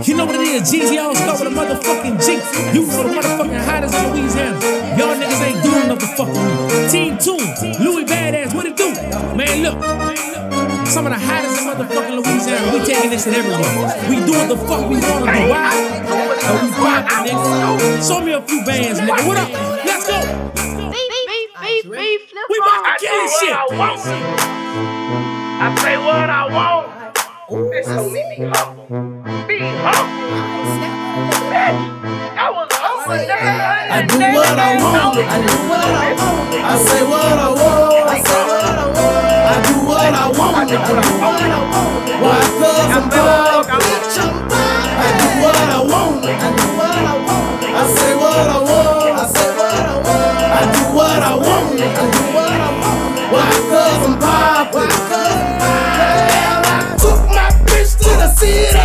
You know what it is, Jeezy always start with a motherfucking G. You know the motherfucking hottest in Louisiana. Y'all niggas ain't doing enough to fuck with me. Team 2, Louis Badass, what it do? Man, look. Some of the hottest in motherfucking Louisiana. We taking this shit everywhere. We do what the fuck we wanna do. Why? So we poppin', nigga. Show me a few bands, nigga. What up? Let's go. We about to kill this shit. I say what I want. This hoe make me humble. Be humble. I was humble. I do what I want. I do what I want. I say what I want. I say what I want. I do what I want. I do what I want. Why? 'Cause I'm broke. I do what I want. I do what I want. I say what I want. I say what I want. I do what I want. I do what I want. Why? 'Cause I'm poppin'. I took my bitch to the city.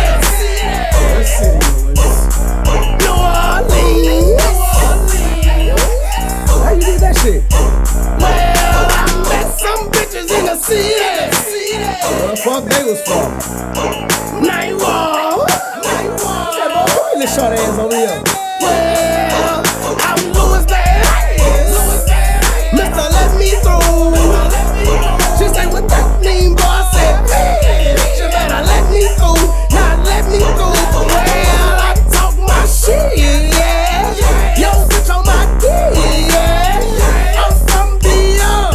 New Orleans. How you did that shit? Well, I met some bitches in the city. Where the fuck they was from? Nightwalk. Who in this short ass over here? Well, I'm Louis Badass. Mister, let me through. She said, what that mean, boy? I said, hey, you better let me through. Not let me through. Well, I talk my shit, yeah. Yo, bitch on my dick, yeah. I'm from Beyond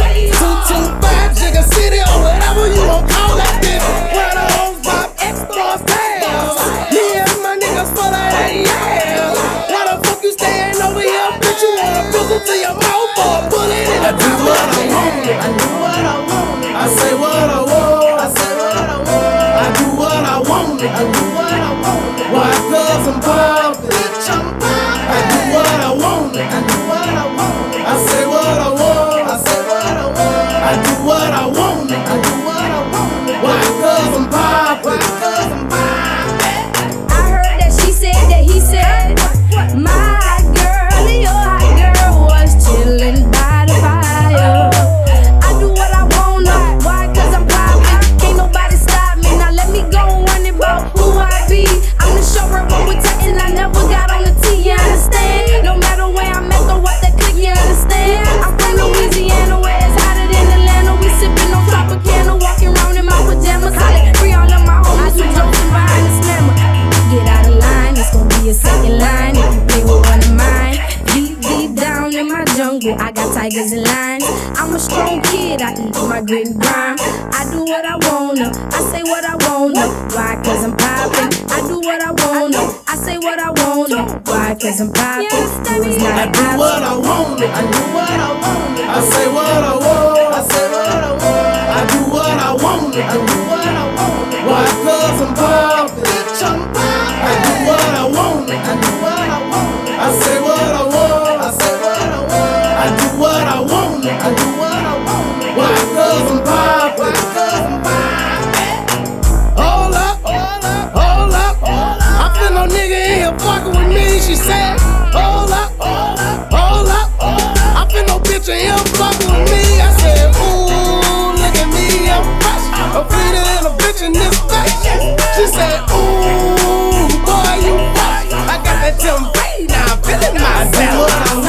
225 Jigga City or whatever you gon' call that bitch. Where the hoes pop X-Boss tails. Me and my niggas full of that, yeah. Why the fuck you staying over here, bitch? You wanna fizzle to your mouth or a bullet in the I do what I want. I do what I want. I say what I want. I say what I want. I do what I want. I do what I want. Why? 'Cause I'm poppin'. Bitch, I'm poppin'. I do what I want. I do what I want. I say what I want. I say what I want. I do what I want. I do what I want. Why? 'Cause I'm poppin'. 'Cause I'm poppin'. I heard that she said that he said, my hot girl and your hot girl was chillin' by the fire. I do what I wanna, why? 'Cause I'm poppin'. Can't nobody stop me. Now let me go run it about who I be. I'm the show remote with tech and I never got on the T, you understand? No matter where I'm at, throw up that click, you understand? I'm from Louisiana where it's hotter than Atlanta. We sippin' on Tropicana, walking around in my pajamas. Holla, free all of my homies who joking behind the slammer. Get out of line, it's gonna be a second line if you play with one of mine. Deep down in my jungle, I got tigers and lions. I'm a strong kid, I eat my grit and grime. I do what I wanna, I say what I wanna. Why? 'Cause I'm poppin'. I do what I wanna, I say what I wanna. Why? 'Cause I'm poppin'. I do what I want. I do what I want. I say what I want. I say what I want. I do what I want. I do what I want. Why? 'Cause I'm poppin'. Bitch, I'm poppin'. I do what I want. I do what I want. I say what I want. I say what I want. I do what I want. I do what I want. Why? 'Cause I'm poppin'. 'Cause I'm poppin'. Hold up, hold up, hold up, hold up. I feel no nigga in here fucking with me. She said, hold up, hold up, hold up, hold up. I feel no bitch in here fucking with me. I said, ooh, look at me, I'm fresh. I'm fleeter than a bitch in this face. She said, ooh, boy, you fresh. I got that Tim Brady now, I'm feeling myself. I do what I